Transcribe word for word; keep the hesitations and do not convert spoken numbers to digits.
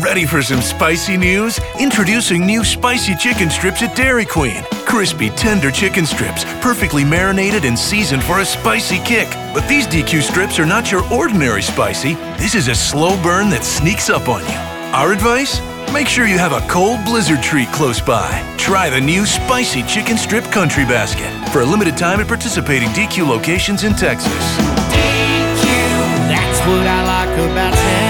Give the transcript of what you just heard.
Ready for some spicy news? Introducing new spicy chicken strips at Dairy Queen. Crispy, tender chicken strips, perfectly marinated and seasoned for a spicy kick. But these D Q strips are not your ordinary spicy. This is a slow burn that sneaks up on you. Our advice? Make sure you have a cold blizzard treat close by. Try the new Spicy Chicken Strip Country Basket. For a limited time at participating D Q locations in Texas. D Q, that's what I like about town.